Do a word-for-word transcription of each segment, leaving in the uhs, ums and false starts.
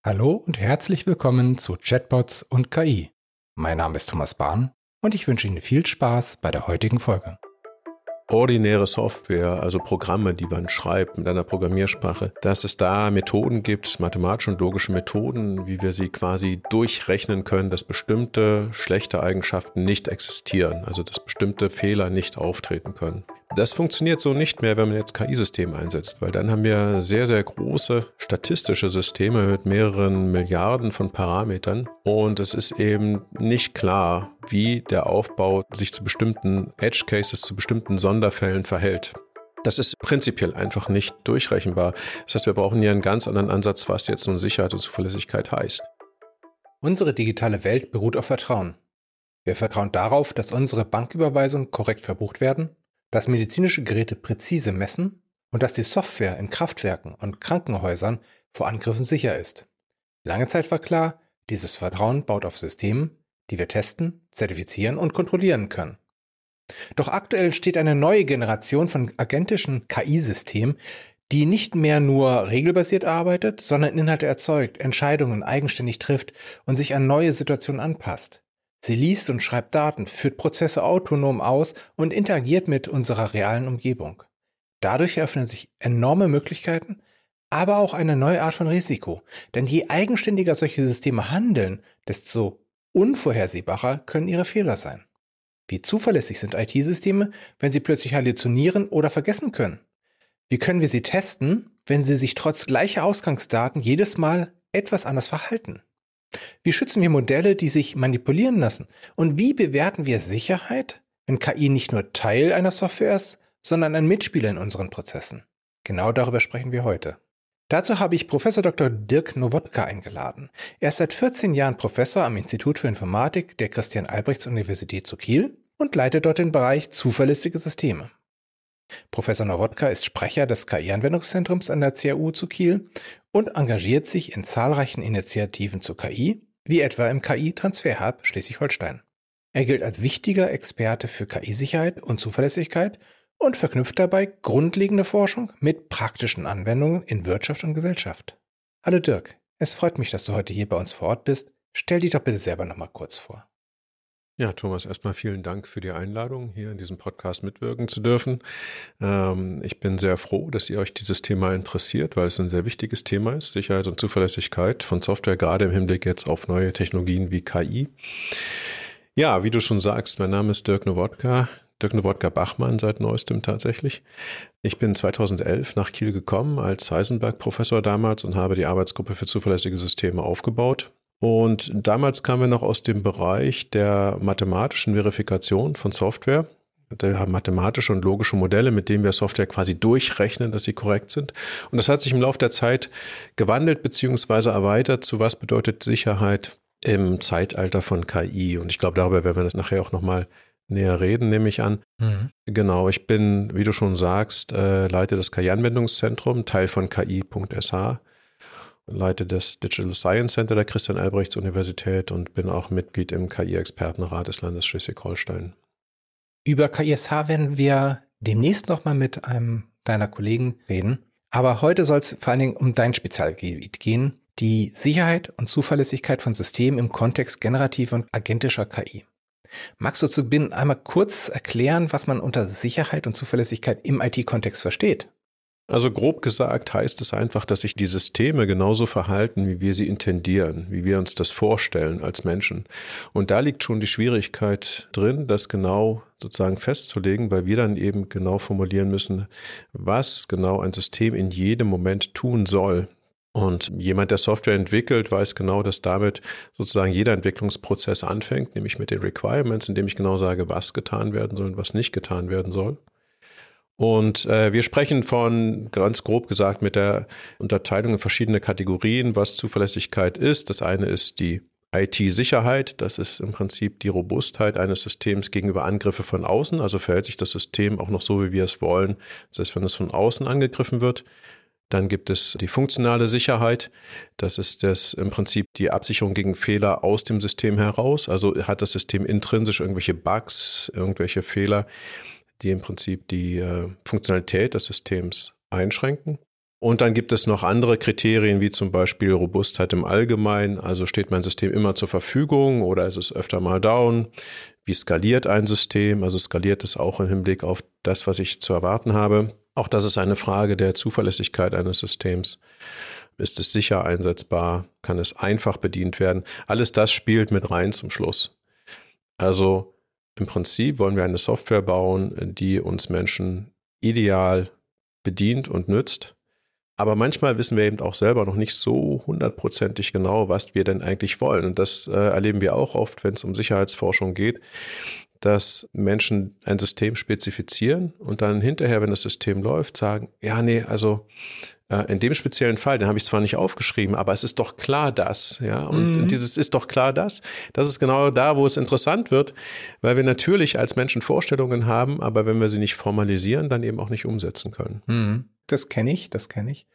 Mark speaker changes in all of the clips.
Speaker 1: Hallo und herzlich willkommen zu Chatbots und K I. Mein Name ist Thomas Bahn und ich wünsche Ihnen viel Spaß bei der heutigen Folge.
Speaker 2: Ordinäre Software, also Programme, die man schreibt mit einer Programmiersprache, dass es da Methoden gibt, mathematische und logische Methoden, wie wir sie quasi durchrechnen können, dass bestimmte schlechte Eigenschaften nicht existieren, also dass bestimmte Fehler nicht auftreten können. Das funktioniert so nicht mehr, wenn man jetzt K I-Systeme einsetzt, weil dann haben wir sehr, sehr große statistische Systeme mit mehreren Milliarden von Parametern und es ist eben nicht klar, wie der Aufbau sich zu bestimmten Edge Cases, zu bestimmten Sonderfällen verhält. Das ist prinzipiell einfach nicht durchrechenbar. Das heißt, wir brauchen hier einen ganz anderen Ansatz, was jetzt nun Sicherheit und Zuverlässigkeit heißt.
Speaker 1: Unsere digitale Welt beruht auf Vertrauen. Wir vertrauen darauf, dass unsere Banküberweisungen korrekt verbucht werden, dass medizinische Geräte präzise messen und dass die Software in Kraftwerken und Krankenhäusern vor Angriffen sicher ist. Lange Zeit war klar, dieses Vertrauen baut auf Systemen, die wir testen, zertifizieren und kontrollieren können. Doch aktuell steht eine neue Generation von agentischen K I-Systemen, die nicht mehr nur regelbasiert arbeitet, sondern Inhalte erzeugt, Entscheidungen eigenständig trifft und sich an neue Situationen anpasst. Sie liest und schreibt Daten, führt Prozesse autonom aus und interagiert mit unserer realen Umgebung. Dadurch eröffnen sich enorme Möglichkeiten, aber auch eine neue Art von Risiko. Denn je eigenständiger solche Systeme handeln, desto unvorhersehbarer können ihre Fehler sein. Wie zuverlässig sind I T-Systeme, wenn sie plötzlich halluzinieren oder vergessen können? Wie können wir sie testen, wenn sie sich trotz gleicher Ausgangsdaten jedes Mal etwas anders verhalten? Wie schützen wir Modelle, die sich manipulieren lassen? Und wie bewerten wir Sicherheit, wenn K I nicht nur Teil einer Software ist, sondern ein Mitspieler in unseren Prozessen? Genau darüber sprechen wir heute. Dazu habe ich Professor Doktor Dirk Nowodka eingeladen. Er ist seit vierzehn Jahren Professor am Institut für Informatik der Christian-Albrechts-Universität zu Kiel und leitet dort den Bereich zuverlässige Systeme. Professor Nowodka ist Sprecher des K I-Anwendungszentrums an der C A U zu Kiel und engagiert sich in zahlreichen Initiativen zu K I, wie etwa im K I-Transfer-Hub Schleswig-Holstein. Er gilt als wichtiger Experte für K I-Sicherheit und Zuverlässigkeit und verknüpft dabei grundlegende Forschung mit praktischen Anwendungen in Wirtschaft und Gesellschaft. Hallo Dirk, es freut mich, dass du heute hier bei uns vor Ort bist. Stell dich doch bitte selber noch mal kurz vor.
Speaker 2: Ja, Thomas, erstmal vielen Dank für die Einladung, hier in diesem Podcast mitwirken zu dürfen. Ähm, ich bin sehr froh, dass ihr euch dieses Thema interessiert, weil es ein sehr wichtiges Thema ist, Sicherheit und Zuverlässigkeit von Software, gerade im Hinblick jetzt auf neue Technologien wie K I. Ja, wie du schon sagst, mein Name ist Dirk Nowodka, Dirk Nowodka Bachmann seit neuestem tatsächlich. Ich bin zweitausendelf nach Kiel gekommen als Heisenberg-Professor damals und habe die Arbeitsgruppe für zuverlässige Systeme aufgebaut. Und damals kamen wir noch aus dem Bereich der mathematischen Verifikation von Software, der mathematische und logische Modelle, mit denen wir Software quasi durchrechnen, dass sie korrekt sind. Und das hat sich im Laufe der Zeit gewandelt bzw. erweitert zu was bedeutet Sicherheit im Zeitalter von K I. Und ich glaube, darüber werden wir nachher auch nochmal näher reden, nehme ich an. Mhm. Genau, ich bin, wie du schon sagst, äh, Leiter des K I-Anwendungszentrum, Teil von K I Punkt S H. Leite das Digital Science Center der Christian-Albrechts-Universität und bin auch Mitglied im K I-Expertenrat des Landes Schleswig-Holstein.
Speaker 1: Über K I S H werden wir demnächst nochmal mit einem deiner Kollegen reden. Aber heute soll es vor allen Dingen um dein Spezialgebiet gehen, die Sicherheit und Zuverlässigkeit von Systemen im Kontext generativer und agentischer K I. Magst du zu Beginn einmal kurz erklären, was man unter Sicherheit und Zuverlässigkeit im I T-Kontext versteht?
Speaker 2: Also grob gesagt heißt es einfach, dass sich die Systeme genauso verhalten, wie wir sie intendieren, wie wir uns das vorstellen als Menschen. Und da liegt schon die Schwierigkeit drin, das genau sozusagen festzulegen, weil wir dann eben genau formulieren müssen, was genau ein System in jedem Moment tun soll. Und jemand, der Software entwickelt, weiß genau, dass damit sozusagen jeder Entwicklungsprozess anfängt, nämlich mit den Requirements, indem ich genau sage, was getan werden soll und was nicht getan werden soll. Und äh, wir sprechen von, ganz grob gesagt, mit der Unterteilung in verschiedene Kategorien, was Zuverlässigkeit ist. Das eine ist die I T-Sicherheit. Das ist im Prinzip die Robustheit eines Systems gegenüber Angriffe von außen. Also verhält sich das System auch noch so, wie wir es wollen. Das heißt, wenn es von außen angegriffen wird. Dann gibt es die funktionale Sicherheit. Das ist das im Prinzip die Absicherung gegen Fehler aus dem System heraus. Also hat das System intrinsisch irgendwelche Bugs, irgendwelche Fehler, die im Prinzip die äh, Funktionalität des Systems einschränken. Und dann gibt es noch andere Kriterien, wie zum Beispiel Robustheit im Allgemeinen. Also steht mein System immer zur Verfügung oder ist es öfter mal down? Wie skaliert ein System? Also skaliert es auch im Hinblick auf das, was ich zu erwarten habe. Auch das ist eine Frage der Zuverlässigkeit eines Systems. Ist es sicher einsetzbar? Kann es einfach bedient werden? Alles das spielt mit rein zum Schluss. Also im Prinzip wollen wir eine Software bauen, die uns Menschen ideal bedient und nützt. Aber manchmal wissen wir eben auch selber noch nicht so hundertprozentig genau, was wir denn eigentlich wollen. Und das äh, erleben wir auch oft, wenn es um Sicherheitsforschung geht, dass Menschen ein System spezifizieren und dann hinterher, wenn das System läuft, sagen, ja, nee, also äh, in dem speziellen Fall, den habe ich zwar nicht aufgeschrieben, aber es ist doch klar das. Ja? Und mhm. dieses ist doch klar das, das ist genau da, wo es interessant wird, weil wir natürlich als Menschen Vorstellungen haben, aber wenn wir sie nicht formalisieren, dann eben auch nicht umsetzen können.
Speaker 1: Mhm. Das kenne ich, das kenne ich.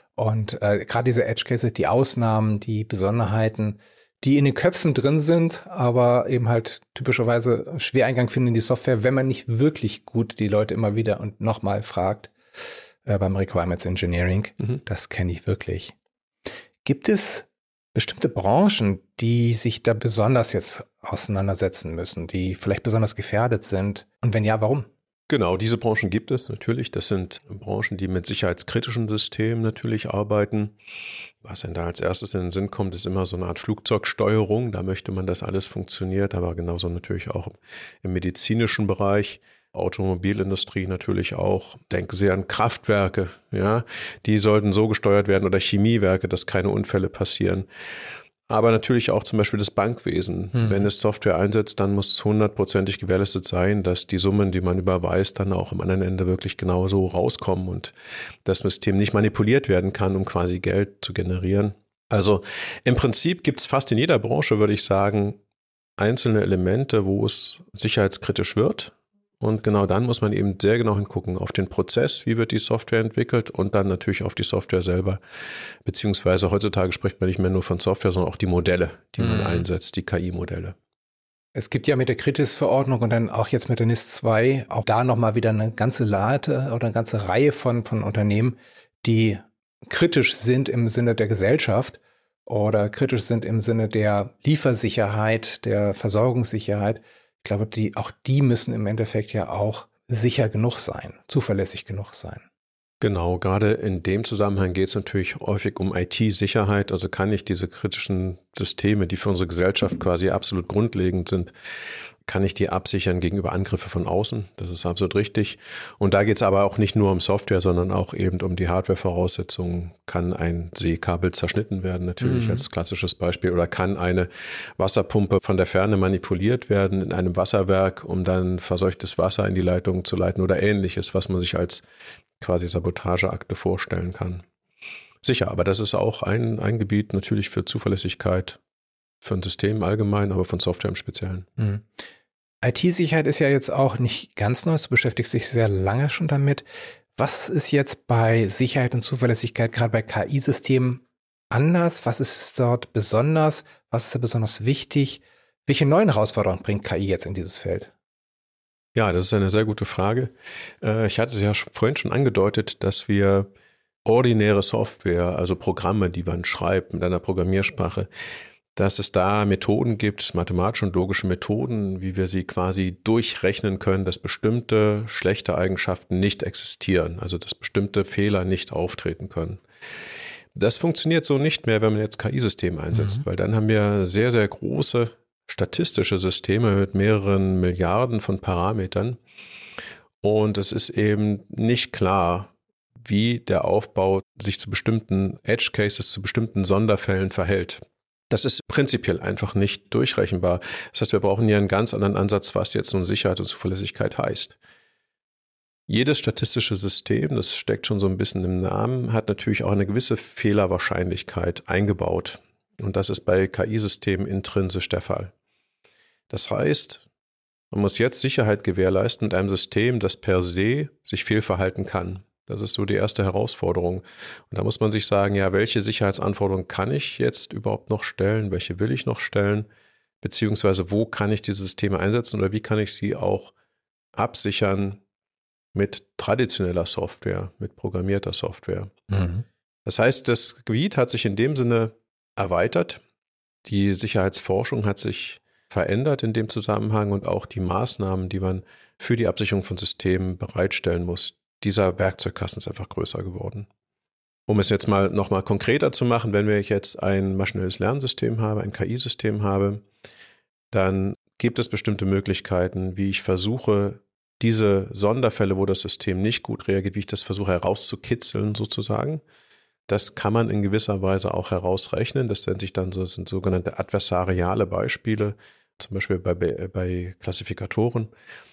Speaker 1: Und äh, gerade diese Edge Cases, die Ausnahmen, die Besonderheiten, die in den Köpfen drin sind, aber eben halt typischerweise schwer Eingang finden in die Software, wenn man nicht wirklich gut die Leute immer wieder und nochmal fragt äh, beim Requirements Engineering. Mhm. Das kenne ich wirklich. Gibt es bestimmte Branchen, die sich da besonders jetzt auseinandersetzen müssen, die vielleicht besonders gefährdet sind? Und wenn ja, warum?
Speaker 2: Genau, diese Branchen gibt es natürlich. Das sind Branchen, die mit sicherheitskritischen Systemen natürlich arbeiten. Was denn da als erstes in den Sinn kommt, ist immer so eine Art Flugzeugsteuerung. Da möchte man, dass alles funktioniert, aber genauso natürlich auch im medizinischen Bereich. Automobilindustrie natürlich auch. Denken Sie an Kraftwerke, ja, die sollten so gesteuert werden oder Chemiewerke, dass keine Unfälle passieren. Aber natürlich auch zum Beispiel das Bankwesen. Hm. Wenn es Software einsetzt, dann muss hundertprozentig gewährleistet sein, dass die Summen, die man überweist, dann auch am anderen Ende wirklich genau so rauskommen und das System nicht manipuliert werden kann, um quasi Geld zu generieren. Also im Prinzip gibt es fast in jeder Branche, würde ich sagen, einzelne Elemente, wo es sicherheitskritisch wird. Und genau dann muss man eben sehr genau hingucken auf den Prozess, wie wird die Software entwickelt und dann natürlich auf die Software selber. Beziehungsweise heutzutage spricht man nicht mehr nur von Software, sondern auch die Modelle, die mhm. man einsetzt, die K I-Modelle.
Speaker 1: Es gibt ja mit der Kritis-Verordnung und dann auch jetzt mit der N I S zwei auch da nochmal wieder eine ganze Late oder eine ganze Reihe von, von Unternehmen, die kritisch sind im Sinne der Gesellschaft oder kritisch sind im Sinne der Liefersicherheit, der Versorgungssicherheit. Ich glaube, die, auch die müssen im Endeffekt ja auch sicher genug sein, zuverlässig genug sein.
Speaker 2: Genau, gerade in dem Zusammenhang geht es natürlich häufig um I T-Sicherheit. Also kann ich diese kritischen Systeme, die für unsere Gesellschaft quasi absolut grundlegend sind, kann ich die absichern gegenüber Angriffen von außen. Das ist absolut richtig. Und da geht es aber auch nicht nur um Software, sondern auch eben um die Hardware-Voraussetzungen. Kann ein Seekabel zerschnitten werden, natürlich mhm. als klassisches Beispiel, oder kann eine Wasserpumpe von der Ferne manipuliert werden in einem Wasserwerk, um dann verseuchtes Wasser in die Leitung zu leiten oder Ähnliches, was man sich als quasi Sabotageakte vorstellen kann. Sicher, aber das ist auch ein, ein Gebiet natürlich für Zuverlässigkeit, für ein System allgemein, aber von Software im Speziellen.
Speaker 1: Mhm. I T-Sicherheit ist ja jetzt auch nicht ganz neu, du beschäftigst dich sehr lange schon damit. Was ist jetzt bei Sicherheit und Zuverlässigkeit, gerade bei K I-Systemen, anders? Was ist dort besonders? Was ist da besonders wichtig? Welche neuen Herausforderungen bringt K I jetzt in dieses Feld?
Speaker 2: Ja, das ist eine sehr gute Frage. Ich hatte es ja vorhin schon angedeutet, dass wir ordinäre Software, also Programme, die man schreibt mit einer Programmiersprache, dass es da Methoden gibt, mathematische und logische Methoden, wie wir sie quasi durchrechnen können, dass bestimmte schlechte Eigenschaften nicht existieren, also dass bestimmte Fehler nicht auftreten können. Das funktioniert so nicht mehr, wenn man jetzt K I-Systeme einsetzt, mhm. weil dann haben wir sehr, sehr große statistische Systeme mit mehreren Milliarden von Parametern und es ist eben nicht klar, wie der Aufbau sich zu bestimmten Edge Cases, zu bestimmten Sonderfällen verhält. Das ist prinzipiell einfach nicht durchrechenbar. Das heißt, wir brauchen hier einen ganz anderen Ansatz, was jetzt nun Sicherheit und Zuverlässigkeit heißt. Jedes statistische System, das steckt schon so ein bisschen im Namen, hat natürlich auch eine gewisse Fehlerwahrscheinlichkeit eingebaut. Und das ist bei K I-Systemen intrinsisch der Fall. Das heißt, man muss jetzt Sicherheit gewährleisten mit einem System, das per se sich fehlverhalten kann. Das ist so die erste Herausforderung. Und da muss man sich sagen, ja, welche Sicherheitsanforderungen kann ich jetzt überhaupt noch stellen? Welche will ich noch stellen? Beziehungsweise wo kann ich diese Systeme einsetzen oder wie kann ich sie auch absichern, mit traditioneller Software, mit programmierter Software.
Speaker 1: Mhm.
Speaker 2: Das heißt, das Gebiet hat sich in dem Sinne erweitert. Die Sicherheitsforschung hat sich verändert in dem Zusammenhang und auch die Maßnahmen, die man für die Absicherung von Systemen bereitstellen muss. Dieser Werkzeugkasten ist einfach größer geworden. Um es jetzt mal nochmal konkreter zu machen, wenn wir jetzt ein maschinelles Lernsystem haben, ein K I-System habe, dann gibt es bestimmte Möglichkeiten, wie ich versuche, diese Sonderfälle, wo das System nicht gut reagiert, wie ich das versuche herauszukitzeln sozusagen. Das kann man in gewisser Weise auch herausrechnen. Das nennt sich dann so, das sind sogenannte adversariale Beispiele, zum Beispiel bei, bei Klassifikatoren,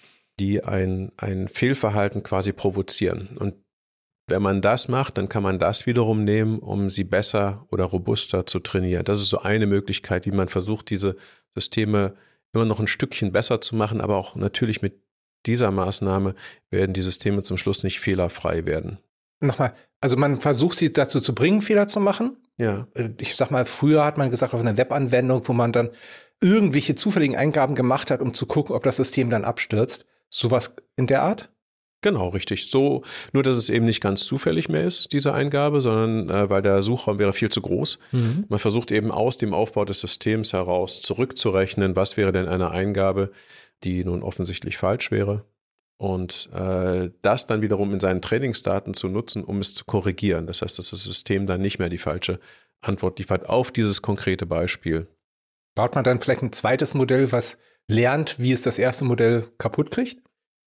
Speaker 2: die ein, ein Fehlverhalten quasi provozieren. Und wenn man das macht, dann kann man das wiederum nehmen, um sie besser oder robuster zu trainieren. Das ist so eine Möglichkeit, wie man versucht, diese Systeme immer noch ein Stückchen besser zu machen, aber auch natürlich mit dieser Maßnahme werden die Systeme zum Schluss nicht fehlerfrei werden.
Speaker 1: Nochmal, also man versucht sie dazu zu bringen, Fehler zu machen.
Speaker 2: Ja.
Speaker 1: Ich sag mal, früher hat man gesagt, auf einer Webanwendung, wo man dann irgendwelche zufälligen Eingaben gemacht hat, um zu gucken, ob das System dann abstürzt. Sowas in der Art?
Speaker 2: Genau, richtig. So, nur dass es eben nicht ganz zufällig mehr ist, diese Eingabe, sondern äh, weil der Suchraum wäre viel zu groß. Mhm. Man versucht eben aus dem Aufbau des Systems heraus zurückzurechnen, was wäre denn eine Eingabe, die nun offensichtlich falsch wäre. Und äh, das dann wiederum in seinen Trainingsdaten zu nutzen, um es zu korrigieren. Das heißt, dass das System dann nicht mehr die falsche Antwort liefert auf dieses konkrete Beispiel.
Speaker 1: Baut man dann vielleicht ein zweites Modell, was lernt, wie es das erste Modell kaputt kriegt?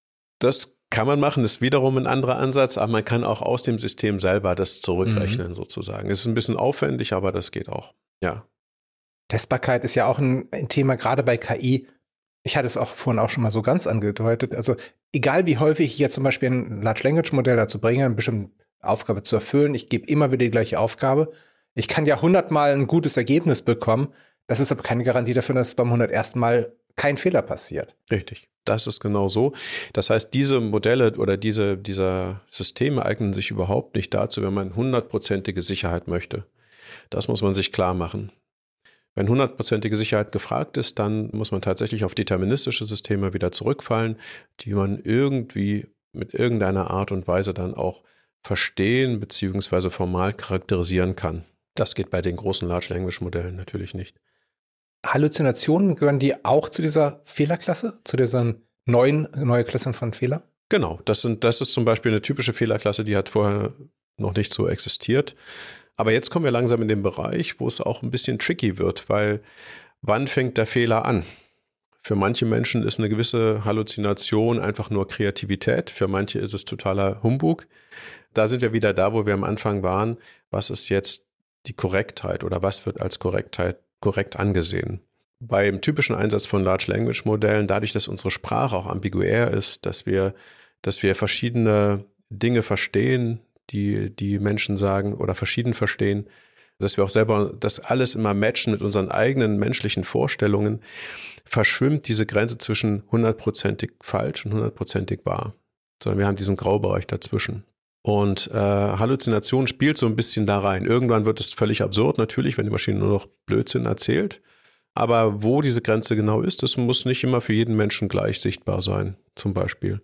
Speaker 2: Das kann man machen, ist wiederum ein anderer Ansatz, aber man kann auch aus dem System selber das zurückrechnen mhm. sozusagen. Es ist ein bisschen aufwendig, aber das geht auch, ja.
Speaker 1: Testbarkeit ist ja auch ein, ein Thema, gerade bei K I. Ich hatte es auch vorhin auch schon mal so ganz angedeutet. Also egal wie häufig ich jetzt zum Beispiel ein Large Language Modell dazu bringe, eine bestimmte Aufgabe zu erfüllen, ich gebe immer wieder die gleiche Aufgabe. Ich kann ja hundertmal ein gutes Ergebnis bekommen. Das ist aber keine Garantie dafür, dass beim hundertersten Mal kein Fehler passiert.
Speaker 2: Richtig. Das ist genau so. Das heißt, diese Modelle oder diese, diese Systeme eignen sich überhaupt nicht dazu, wenn man hundertprozentige Sicherheit möchte. Das muss man sich klar machen. Wenn hundertprozentige Sicherheit gefragt ist, dann muss man tatsächlich auf deterministische Systeme wieder zurückfallen, die man irgendwie mit irgendeiner Art und Weise dann auch verstehen bzw. formal charakterisieren kann. Das geht bei den großen Large Language Modellen natürlich nicht.
Speaker 1: Halluzinationen, gehören die auch zu dieser Fehlerklasse, zu dieser neuen neue Klasse von Fehler?
Speaker 2: Genau, das sind, das ist zum Beispiel eine typische Fehlerklasse, die hat vorher noch nicht so existiert. Aber jetzt kommen wir langsam in den Bereich, wo es auch ein bisschen tricky wird, weil wann fängt der Fehler an? Für manche Menschen ist eine gewisse Halluzination einfach nur Kreativität, für manche ist es totaler Humbug. Da sind wir wieder da, wo wir am Anfang waren. Was ist jetzt die Korrektheit oder was wird als Korrektheit korrekt angesehen? Beim typischen Einsatz von Large Language Modellen, dadurch, dass unsere Sprache auch ambiguär ist, dass wir, dass wir verschiedene Dinge verstehen, die die Menschen sagen oder verschieden verstehen, dass wir auch selber das alles immer matchen mit unseren eigenen menschlichen Vorstellungen, verschwimmt diese Grenze zwischen hundertprozentig falsch und hundertprozentig wahr. Sondern wir haben diesen Graubereich dazwischen. Und äh, Halluzination spielt so ein bisschen da rein. Irgendwann wird es völlig absurd, natürlich, wenn die Maschine nur noch Blödsinn erzählt. Aber wo diese Grenze genau ist, das muss nicht immer für jeden Menschen gleich sichtbar sein, zum Beispiel.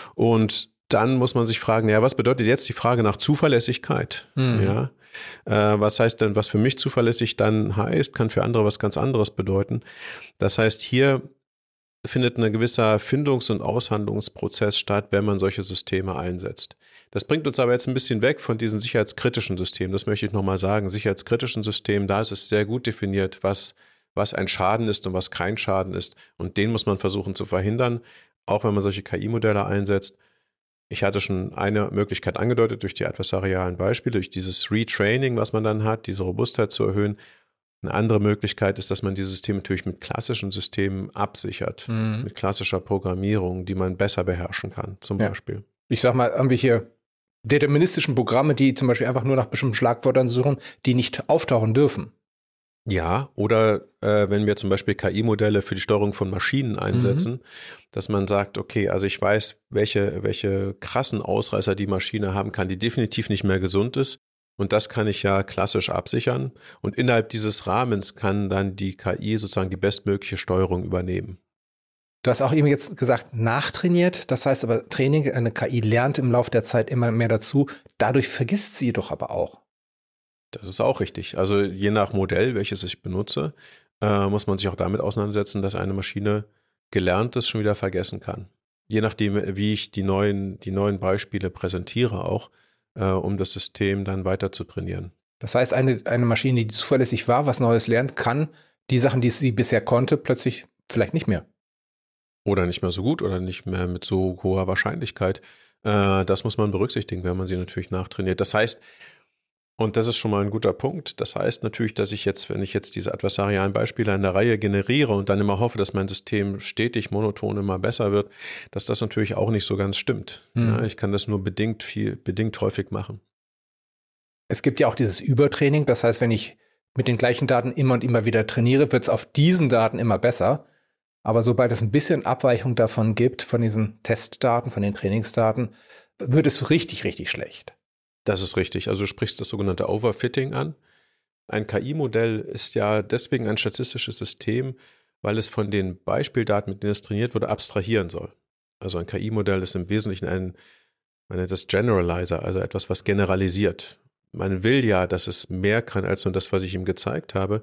Speaker 2: Und dann muss man sich fragen, ja, was bedeutet jetzt die Frage nach Zuverlässigkeit? Mhm. Ja, äh, was heißt denn, was für mich zuverlässig dann heißt, kann für andere was ganz anderes bedeuten. Das heißt, hier findet ein gewisser Findungs- und Aushandlungsprozess statt, wenn man solche Systeme einsetzt. Das bringt uns aber jetzt ein bisschen weg von diesen sicherheitskritischen Systemen. Das möchte ich nochmal sagen. Sicherheitskritischen Systemen, da ist es sehr gut definiert, was, was ein Schaden ist und was kein Schaden ist. Und den muss man versuchen zu verhindern, auch wenn man solche K I-Modelle einsetzt. Ich hatte schon eine Möglichkeit angedeutet durch die adversarialen Beispiele, durch dieses Retraining, was man dann hat, diese Robustheit zu erhöhen. Eine andere Möglichkeit ist, dass man dieses System natürlich mit klassischen Systemen absichert, mhm. mit klassischer Programmierung, die man besser beherrschen kann, zum ja. Beispiel.
Speaker 1: Ich sag mal, irgendwelche deterministischen Programme, die zum Beispiel einfach nur nach bestimmten Schlagwörtern suchen, die nicht auftauchen dürfen.
Speaker 2: Ja, oder äh, wenn wir zum Beispiel K I-Modelle für die Steuerung von Maschinen einsetzen, mhm. dass man sagt, okay, also ich weiß, welche, welche krassen Ausreißer die Maschine haben kann, die definitiv nicht mehr gesund ist. Und das kann ich ja klassisch absichern. Und innerhalb dieses Rahmens kann dann die K I sozusagen die bestmögliche Steuerung übernehmen.
Speaker 1: Du hast auch eben jetzt gesagt, nachtrainiert. Das heißt aber, Training, eine K I lernt im Laufe der Zeit immer mehr dazu. Dadurch vergisst sie doch aber auch.
Speaker 2: Das ist auch richtig. Also je nach Modell, welches ich benutze, äh, muss man sich auch damit auseinandersetzen, dass eine Maschine Gelerntes schon wieder vergessen kann. Je nachdem, wie ich die neuen, die neuen Beispiele präsentiere auch, äh, um das System dann weiter zu trainieren.
Speaker 1: Das heißt, eine, eine Maschine, die zuverlässig war, was Neues lernt, kann die Sachen, die sie bisher konnte, plötzlich vielleicht nicht mehr.
Speaker 2: Oder nicht mehr so gut oder nicht mehr mit so hoher Wahrscheinlichkeit. Äh, das muss man berücksichtigen, wenn man sie natürlich nachtrainiert. Das heißt, und das ist schon mal ein guter Punkt, das heißt natürlich, dass ich jetzt, wenn ich jetzt diese adversarialen Beispiele in der Reihe generiere und dann immer hoffe, dass mein System stetig monoton immer besser wird, dass das natürlich auch nicht so ganz stimmt. Mhm. Ja, ich kann das nur bedingt viel, bedingt häufig machen.
Speaker 1: Es gibt ja auch dieses Übertraining, das heißt, wenn ich mit den gleichen Daten immer und immer wieder trainiere, wird es auf diesen Daten immer besser. Aber sobald es ein bisschen Abweichung davon gibt, von diesen Testdaten, von den Trainingsdaten, wird es richtig, richtig schlecht.
Speaker 2: Das ist richtig. Also du sprichst das sogenannte Overfitting an. Ein K I-Modell ist ja deswegen ein statistisches System, weil es von den Beispieldaten, mit denen es trainiert wurde, abstrahieren soll. Also ein K I-Modell ist im Wesentlichen ein, man nennt das Generalizer, also etwas, was generalisiert. Man will ja, dass es mehr kann als nur das, was ich ihm gezeigt habe.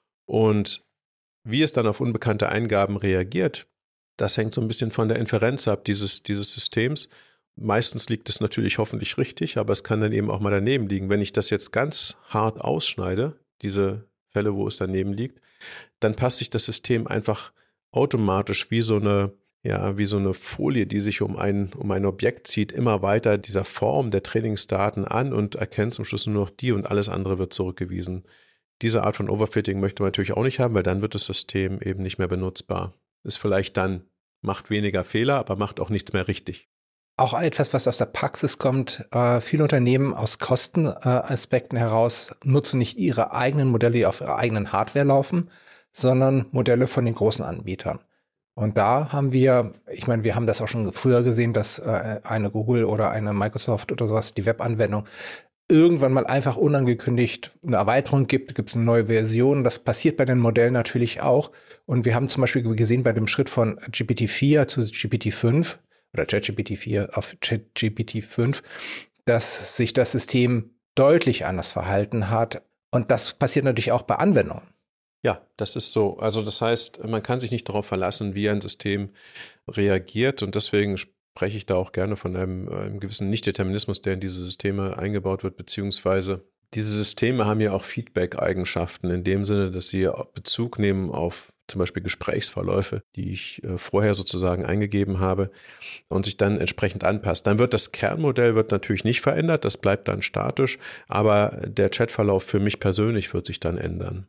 Speaker 2: Und wie es dann auf unbekannte Eingaben reagiert, das hängt so ein bisschen von der Inferenz ab dieses, dieses Systems. Meistens liegt es natürlich hoffentlich richtig, aber es kann dann eben auch mal daneben liegen. Wenn ich das jetzt ganz hart ausschneide, diese Fälle, wo es daneben liegt, dann passt sich das System einfach automatisch wie so eine, ja, wie so eine Folie, die sich um ein, um ein Objekt zieht, immer weiter dieser Form der Trainingsdaten an und erkennt zum Schluss nur noch die und alles andere wird zurückgewiesen. Diese Art von Overfitting möchte man natürlich auch nicht haben, weil dann wird das System eben nicht mehr benutzbar. Ist vielleicht dann, macht weniger Fehler, aber macht auch nichts mehr richtig.
Speaker 1: Auch etwas, was aus der Praxis kommt. Äh, viele Unternehmen aus Kostenaspekten heraus nutzen nicht ihre eigenen Modelle, die auf ihrer eigenen Hardware laufen, sondern Modelle von den großen Anbietern. Und da haben wir, ich meine, wir haben das auch schon früher gesehen, dass äh, eine Google oder eine Microsoft oder sowas, die Webanwendung, irgendwann mal einfach unangekündigt eine Erweiterung gibt, gibt es eine neue Version. Das passiert bei den Modellen natürlich auch. Und wir haben zum Beispiel gesehen bei dem Schritt von G P T vier zu G P T fünf, oder ChatGPT vier auf ChatGPT fünf, dass sich das System deutlich anders verhalten hat. Und das passiert natürlich auch bei Anwendungen.
Speaker 2: Ja, das ist so. Also das heißt, man kann sich nicht darauf verlassen, wie ein System reagiert. Und deswegen spreche ich da auch gerne von einem, einem gewissen Nichtdeterminismus, der in diese Systeme eingebaut wird, beziehungsweise diese Systeme haben ja auch Feedback-Eigenschaften in dem Sinne, dass sie Bezug nehmen auf zum Beispiel Gesprächsverläufe, die ich äh, vorher sozusagen eingegeben habe und sich dann entsprechend anpasst. Dann wird das Kernmodell wird natürlich nicht verändert, das bleibt dann statisch, aber der Chatverlauf für mich persönlich wird sich dann ändern.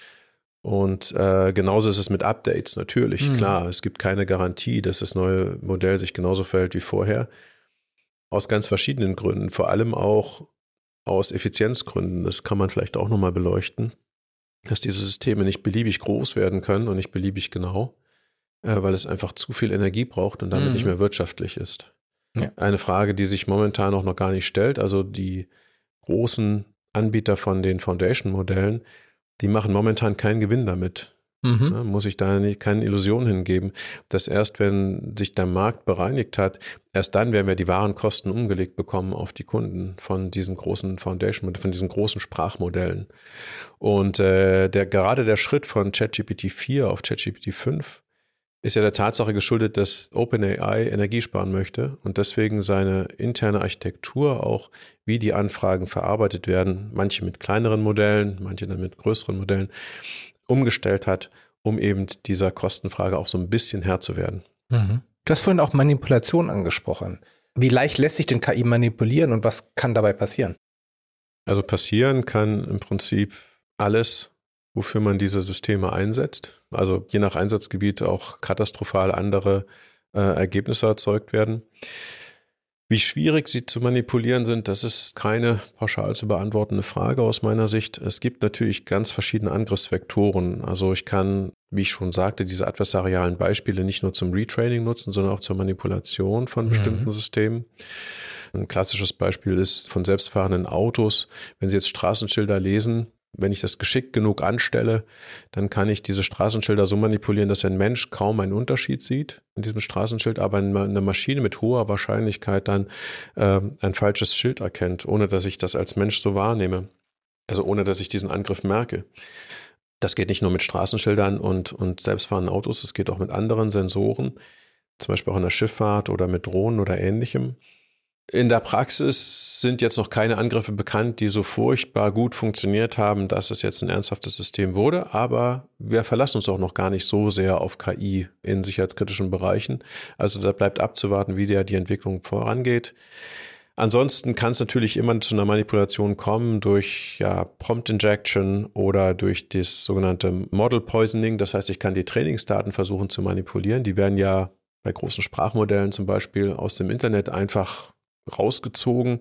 Speaker 2: Und äh, genauso ist es mit Updates natürlich, mhm. Klar, es gibt keine Garantie, dass das neue Modell sich genauso verhält wie vorher, aus ganz verschiedenen Gründen, vor allem auch aus Effizienzgründen, das kann man vielleicht auch nochmal beleuchten, dass diese Systeme nicht beliebig groß werden können und nicht beliebig genau, äh, weil es einfach zu viel Energie braucht und damit mhm. nicht mehr wirtschaftlich ist. Ja. Eine Frage, die sich momentan auch noch gar nicht stellt, also die großen Anbieter von den Foundation-Modellen, die machen momentan keinen Gewinn damit. Mhm. Ja, muss ich da nicht, keine Illusion hingeben, dass erst wenn sich der Markt bereinigt hat, erst dann werden wir die wahren Kosten umgelegt bekommen auf die Kunden von diesen großen Foundation, von diesen großen Sprachmodellen. Und äh, der, gerade der Schritt von ChatGPT vier auf ChatGPT fünf ist ja der Tatsache geschuldet, dass OpenAI Energie sparen möchte und deswegen seine interne Architektur auch, wie die Anfragen verarbeitet werden, manche mit kleineren Modellen, manche dann mit größeren Modellen, umgestellt hat, um eben dieser Kostenfrage auch so ein bisschen Herr zu werden.
Speaker 1: Mhm. Du hast vorhin auch Manipulation angesprochen. Wie leicht lässt sich denn K I manipulieren und was kann dabei passieren?
Speaker 2: Also passieren kann im Prinzip alles, wofür man diese Systeme einsetzt. Also je nach Einsatzgebiet auch katastrophal andere äh, Ergebnisse erzeugt werden. Wie schwierig sie zu manipulieren sind, das ist keine pauschal zu beantwortende Frage aus meiner Sicht. Es gibt natürlich ganz verschiedene Angriffsvektoren. Also ich kann, wie ich schon sagte, diese adversarialen Beispiele nicht nur zum Retraining nutzen, sondern auch zur Manipulation von bestimmten mhm. Systemen. Ein klassisches Beispiel ist von selbstfahrenden Autos. Wenn Sie jetzt Straßenschilder lesen, wenn ich das geschickt genug anstelle, dann kann ich diese Straßenschilder so manipulieren, dass ein Mensch kaum einen Unterschied sieht in diesem Straßenschild, aber eine Maschine mit hoher Wahrscheinlichkeit dann äh, ein falsches Schild erkennt, ohne dass ich das als Mensch so wahrnehme. Also ohne dass ich diesen Angriff merke. Das geht nicht nur mit Straßenschildern und, und selbstfahrenden Autos, das geht auch mit anderen Sensoren, zum Beispiel auch in der Schifffahrt oder mit Drohnen oder Ähnlichem. In der Praxis sind jetzt noch keine Angriffe bekannt, die so furchtbar gut funktioniert haben, dass es jetzt ein ernsthaftes System wurde, aber wir verlassen uns auch noch gar nicht so sehr auf K I in sicherheitskritischen Bereichen. Also da bleibt abzuwarten, wie der die Entwicklung vorangeht. Ansonsten kann es natürlich immer zu einer Manipulation kommen durch ja, Prompt Injection oder durch das sogenannte Model Poisoning. Das heißt, ich kann die Trainingsdaten versuchen zu manipulieren. Die werden ja bei großen Sprachmodellen zum Beispiel aus dem Internet einfach rausgezogen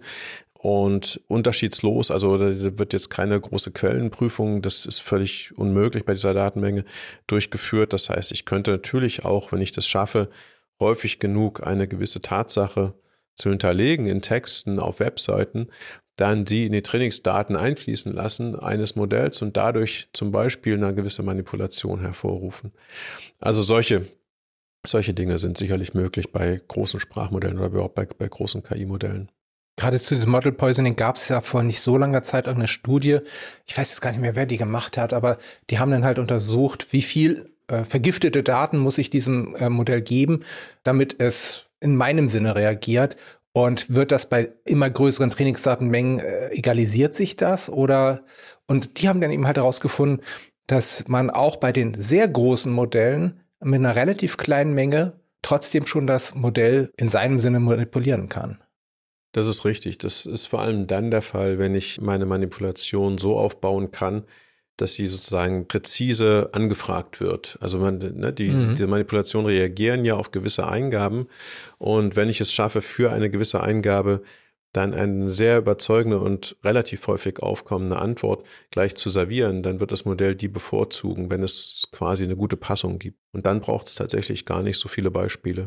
Speaker 2: und unterschiedslos, also da wird jetzt keine große Quellenprüfung, das ist völlig unmöglich bei dieser Datenmenge durchgeführt. Das heißt, ich könnte natürlich auch, wenn ich das schaffe, häufig genug eine gewisse Tatsache zu hinterlegen in Texten auf Webseiten, dann die in die Trainingsdaten einfließen lassen eines Modells und dadurch zum Beispiel eine gewisse Manipulation hervorrufen. Also solche Solche Dinge sind sicherlich möglich bei großen Sprachmodellen oder überhaupt bei, bei großen K I-Modellen.
Speaker 1: Gerade zu diesem Model Poisoning gab es ja vor nicht so langer Zeit irgendeine Studie, ich weiß jetzt gar nicht mehr, wer die gemacht hat, aber die haben dann halt untersucht, wie viel äh, vergiftete Daten muss ich diesem äh, Modell geben, damit es in meinem Sinne reagiert. Und wird das bei immer größeren Trainingsdatenmengen, äh, egalisiert sich das? Oder und die haben dann eben halt herausgefunden, dass man auch bei den sehr großen Modellen mit einer relativ kleinen Menge trotzdem schon das Modell in seinem Sinne manipulieren kann.
Speaker 2: Das ist richtig. Das ist vor allem dann der Fall, wenn ich meine Manipulation so aufbauen kann, dass sie sozusagen präzise angefragt wird. Also man, ne, die, mhm. die Manipulationen reagieren ja auf gewisse Eingaben und wenn ich es schaffe, für eine gewisse Eingabe dann eine sehr überzeugende und relativ häufig aufkommende Antwort gleich zu servieren, dann wird das Modell die bevorzugen, wenn es quasi eine gute Passung gibt. Und dann braucht es tatsächlich gar nicht so viele Beispiele.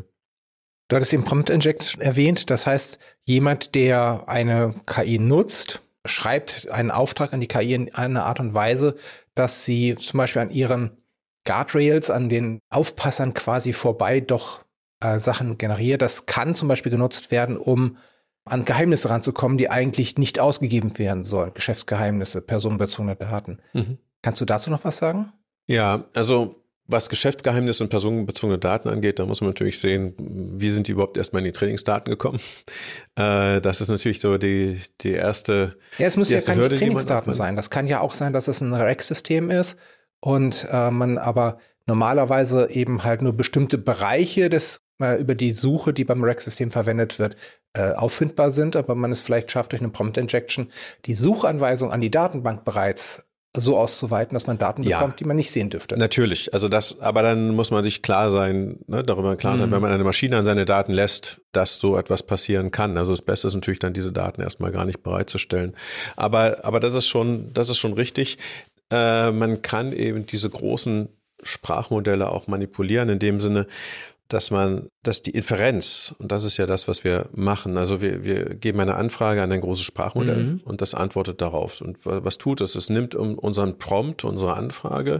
Speaker 1: Du hattest den Prompt Injection erwähnt, das heißt, jemand, der eine K I nutzt, schreibt einen Auftrag an die K I in einer Art und Weise, dass sie zum Beispiel an ihren Guardrails, an den Aufpassern quasi vorbei doch äh, Sachen generiert. Das kann zum Beispiel genutzt werden, um an Geheimnisse ranzukommen, die eigentlich nicht ausgegeben werden sollen. Geschäftsgeheimnisse, personenbezogene Daten. Mhm. Kannst du dazu noch was sagen?
Speaker 2: Ja, also was Geschäftsgeheimnisse und personenbezogene Daten angeht, da muss man natürlich sehen, wie sind die überhaupt erstmal in die Trainingsdaten gekommen. Äh, das ist natürlich so die, die erste
Speaker 1: Ja, es müssen ja keine
Speaker 2: Hürde,
Speaker 1: Trainingsdaten sein. Das kann ja auch sein, dass es ein R E C-System ist und äh, man aber normalerweise eben halt nur bestimmte Bereiche des über die Suche, die beim R E C-System verwendet wird, äh, auffindbar sind, aber man es vielleicht schafft, durch eine Prompt Injection die Suchanweisung an die Datenbank bereits so auszuweiten, dass man Daten bekommt, ja, die man nicht sehen dürfte.
Speaker 2: Natürlich, also das, aber dann muss man sich klar sein, ne, darüber klar sein, mhm. wenn man eine Maschine an seine Daten lässt, dass so etwas passieren kann. Also das Beste ist natürlich dann, diese Daten erstmal gar nicht bereitzustellen. Aber, aber das ist schon, das ist schon richtig. Äh, man kann eben diese großen Sprachmodelle auch manipulieren, in dem Sinne, dass man, dass die Inferenz, und das ist ja das, was wir machen, also wir, wir geben eine Anfrage an ein großes Sprachmodell mhm. und das antwortet darauf. Und was tut es? Es nimmt unseren Prompt, unsere Anfrage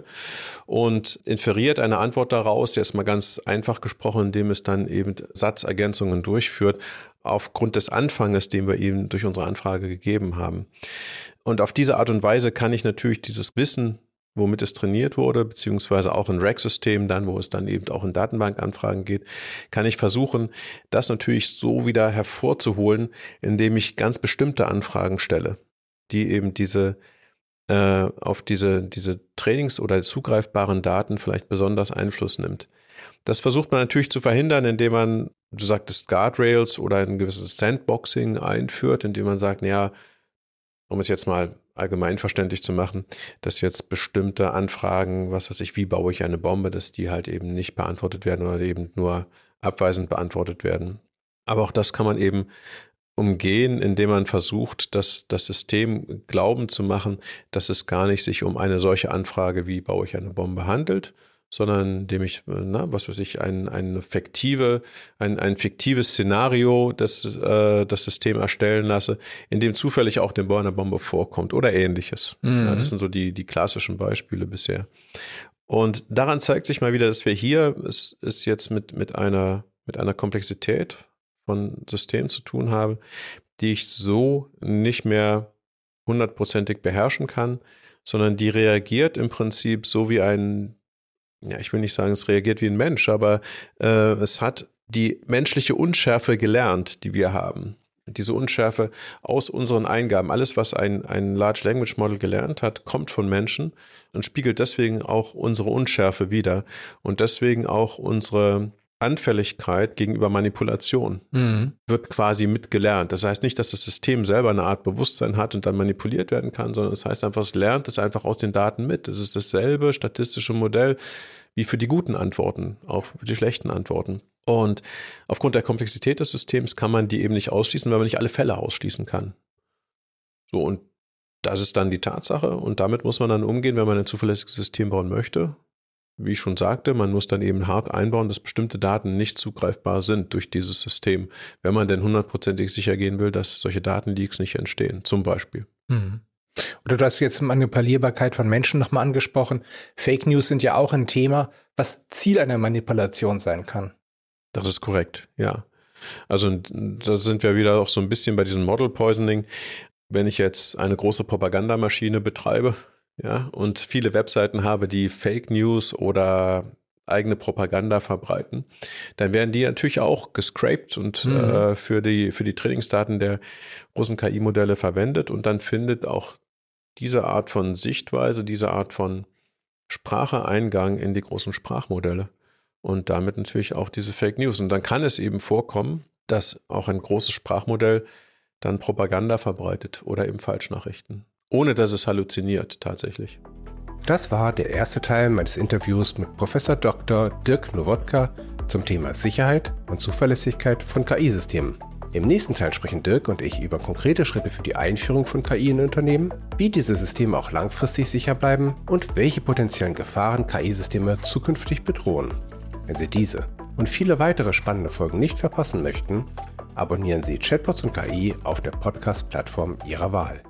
Speaker 2: und inferiert eine Antwort daraus, jetzt mal ganz einfach gesprochen, indem es dann eben Satzergänzungen durchführt, aufgrund des Anfanges, den wir ihm durch unsere Anfrage gegeben haben. Und auf diese Art und Weise kann ich natürlich dieses Wissen, womit es trainiert wurde, beziehungsweise auch in R E C-Systemen dann, wo es dann eben auch in Datenbankanfragen geht, kann ich versuchen, das natürlich so wieder hervorzuholen, indem ich ganz bestimmte Anfragen stelle, die eben diese äh, auf diese, diese Trainings- oder zugreifbaren Daten vielleicht besonders Einfluss nimmt. Das versucht man natürlich zu verhindern, indem man, du sagtest Guardrails oder ein gewisses Sandboxing einführt, indem man sagt, naja, um es jetzt mal allgemeinverständlich zu machen, dass jetzt bestimmte Anfragen, was weiß ich, wie baue ich eine Bombe, dass die halt eben nicht beantwortet werden oder eben nur abweisend beantwortet werden. Aber auch das kann man eben umgehen, indem man versucht, das, das System glauben zu machen, dass es gar nicht sich um eine solche Anfrage, wie baue ich eine Bombe, handelt, sondern indem ich, na, was weiß ich, ein, ein, fiktive, ein, ein fiktives Szenario das, äh, das System erstellen lasse, in dem zufällig auch den Bau einer Bombe vorkommt oder ähnliches. Mhm. Ja, das sind so die, die klassischen Beispiele bisher. Und daran zeigt sich mal wieder, dass wir hier es, es jetzt mit, mit, einer, mit einer Komplexität von Systemen zu tun haben, die ich so nicht mehr hundertprozentig beherrschen kann, sondern die reagiert im Prinzip so wie ein, ja, ich will nicht sagen, es reagiert wie ein Mensch, aber äh, es hat die menschliche Unschärfe gelernt, die wir haben. Diese Unschärfe aus unseren Eingaben. Alles, was ein, ein Large Language Model gelernt hat, kommt von Menschen und spiegelt deswegen auch unsere Unschärfe wider und deswegen auch unsere Anfälligkeit gegenüber Manipulation mhm. wird quasi mitgelernt. Das heißt nicht, dass das System selber eine Art Bewusstsein hat und dann manipuliert werden kann, sondern das heißt einfach, es lernt es einfach aus den Daten mit. Es ist dasselbe statistische Modell wie für die guten Antworten, auch für die schlechten Antworten. Und aufgrund der Komplexität des Systems kann man die eben nicht ausschließen, weil man nicht alle Fälle ausschließen kann. So, und das ist dann die Tatsache und damit muss man dann umgehen, wenn man ein zuverlässiges System bauen möchte. Wie ich schon sagte, man muss dann eben hart einbauen, dass bestimmte Daten nicht zugreifbar sind durch dieses System, wenn man denn hundertprozentig sicher gehen will, dass solche Datenleaks nicht entstehen, zum Beispiel.
Speaker 1: Mhm. Oder du hast jetzt Manipulierbarkeit von Menschen nochmal angesprochen. Fake News sind ja auch ein Thema, was Ziel einer Manipulation sein kann.
Speaker 2: Das ist korrekt, ja. Also da sind wir wieder auch so ein bisschen bei diesem Model Poisoning. Wenn ich jetzt eine große Propagandamaschine betreibe, ja, und viele Webseiten habe, die Fake News oder eigene Propaganda verbreiten, dann werden die natürlich auch gescraped und mhm. äh, für die, für die Trainingsdaten der großen K I-Modelle verwendet und dann findet auch diese Art von Sichtweise, diese Art von Sprache Eingang in die großen Sprachmodelle und damit natürlich auch diese Fake News. Und dann kann es eben vorkommen, dass auch ein großes Sprachmodell dann Propaganda verbreitet oder eben Falschnachrichten. Ohne dass es halluziniert, tatsächlich.
Speaker 1: Das war der erste Teil meines Interviews mit Professor Doktor Dirk Nowodka zum Thema Sicherheit und Zuverlässigkeit von K I-Systemen. Im nächsten Teil sprechen Dirk und ich über konkrete Schritte für die Einführung von K I in Unternehmen, wie diese Systeme auch langfristig sicher bleiben und welche potenziellen Gefahren K I-Systeme zukünftig bedrohen. Wenn Sie diese und viele weitere spannende Folgen nicht verpassen möchten, abonnieren Sie Chatbots und K I auf der Podcast-Plattform Ihrer Wahl.